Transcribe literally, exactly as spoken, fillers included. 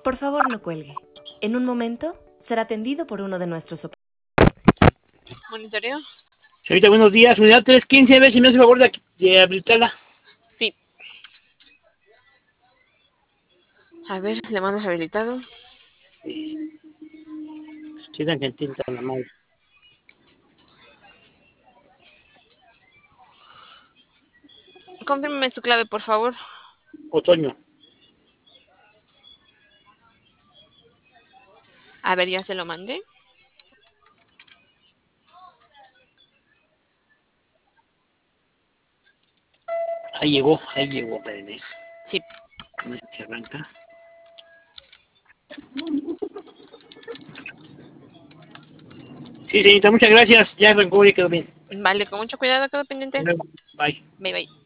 Por favor, no cuelgue. En un momento será atendido por uno de nuestros operadores. ¿Monitoreo? Señorita, buenos días. Unidad tres quince, a ver si me hace favor de, de habilitarla. Sí. A ver, le mando habilitado. Sí, tan gentil, tan amable. Confírmeme su clave, por favor. Otoño. A ver, ya se lo mandé. Ahí llegó, ahí llegó, espérenme. Sí. A ver si arranca. Sí, señorita, muchas gracias. Ya arrancó y quedó bien. Vale, con mucho cuidado, quedo pendiente. Hasta luego. Bye. Bye, bye.